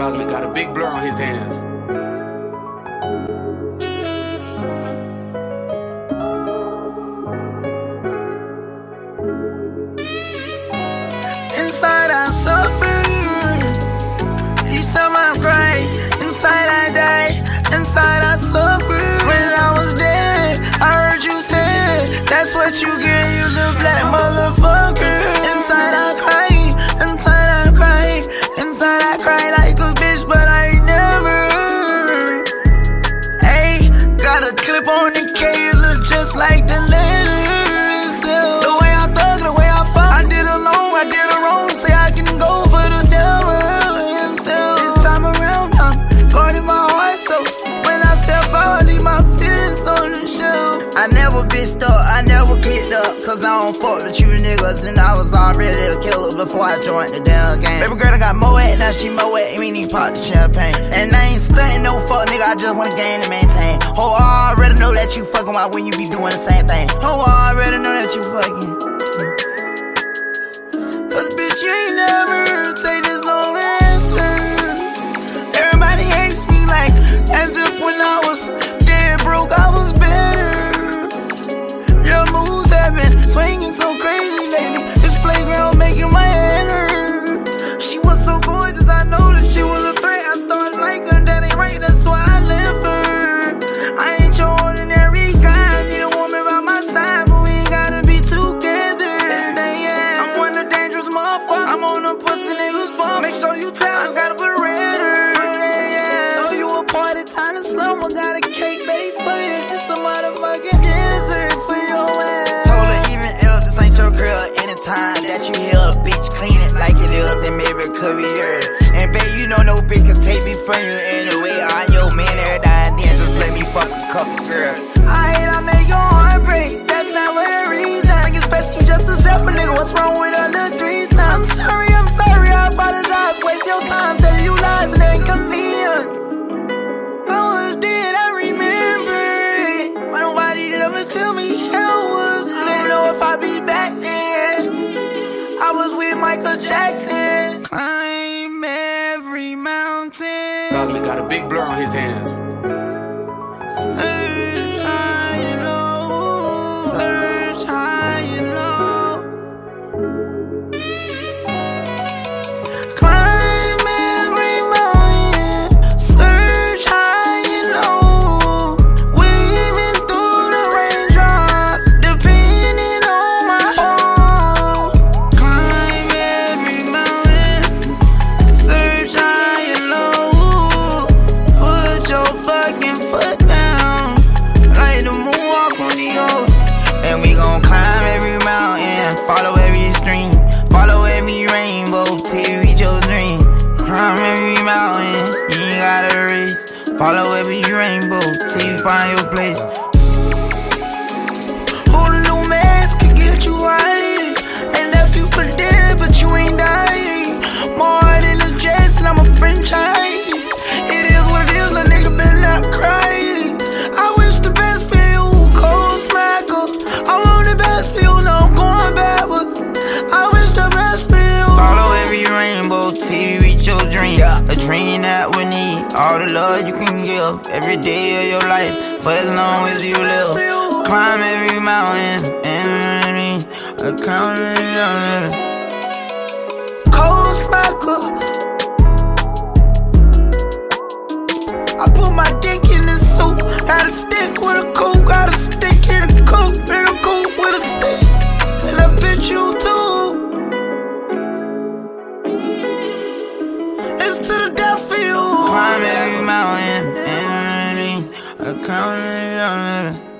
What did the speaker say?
Cosmic got a big blur on his hands. Inside I suffer, each time I cry. Inside I die, inside I suffer. When I was dead, I heard you say, that's what you get, you little black motherfucker. Inside I cry, inside I cry, inside I cry like a bitch, but I ain't never. Ayy, got a clip on the K, you look just like the letter itself. The way I thug, the way I fuck, I did alone, I did it wrong. Say I can go for the devil himself. This time around, I'm guarding my heart, so when I step out, I leave my feelings on the shelf. I never bitched up, I never clicked up, cause I don't fuck with you niggas, and I was already a killer before I joined the damn game. Baby girl, I got Moet, now she Moet, we need pop the champagne. And I ain't stunting no fuck nigga, I just wanna gain and maintain. Oh, I already know that you fucking wild when you be doing the same thing. Oh, I already know that you fucking. Cause bitch, you ain't never take this long answer. Everybody hates me like as if when I was dead broke, I was better. Your moves have been swinging so crazy lately. This playground making my head hurt. She was so gorgeous, I know that she was a threat. I started liking her, that ain't right, that's why I left her. I ain't your ordinary guy, I need a woman by my side, but we ain't gotta be together. I'm one of the dangerous motherfuckers, I'm on them pussy niggas bum. Make sure you tell, I got a beretta. Know you a party time to slum, I got a cake made for you, just a motherfucking dessert for your ass. Told her even if this ain't your girl, anytime that you hear a bitch clean it like it is, and maybe it could be yours. And babe, you know no bitch can take me from you anyway. I'm your man every day, and then just let me fuck a couple girls. I hate I make your heart break, that's not what the reason. Like it's best you just accept a nigga, what's wrong with a little threesome? I'm sorry, I apologize, waste your time telling you lies and inconvenience. I was dead, I remember it. Why nobody ever tell me hell was lit? I don't know if I'll be back then. I was with Michael Jackson. Climb every mountain. Cosmic got a big blur on his hands. Search high and low. Search high and low. Climb every mountain. Search high and low. Weaving through the raindrop, depending on my home. Climb every mountain. Search high and low. Put your fucking foot down, like the moonwalk on the ocean. And we gon' climb every mountain, follow every stream, follow every rainbow till you reach your dream. Climb every mountain, you ain't gotta race. Follow every rainbow till you find your place. Hold a new mask can get you right, and left you for dead, but you ain't dying. More than a dress, and I'm a franchise. It is what it is, a nigga better not cry. I wish the best for you, cold smacker. I want the best for you, now I'm going backwards. I wish the best for you. Follow every rainbow till you reach your dream. A dream that would need all the love you can give every day of your life, for as long as you live. Climb every mountain, and climb every mountain. Cold smacker. I put my dick in the soup. Got a stick with a coupe, got a stick in a coupe, in a coupe with a stick. And I bet you too. It's to the death for you. Climb every mountain, and climb every mountain.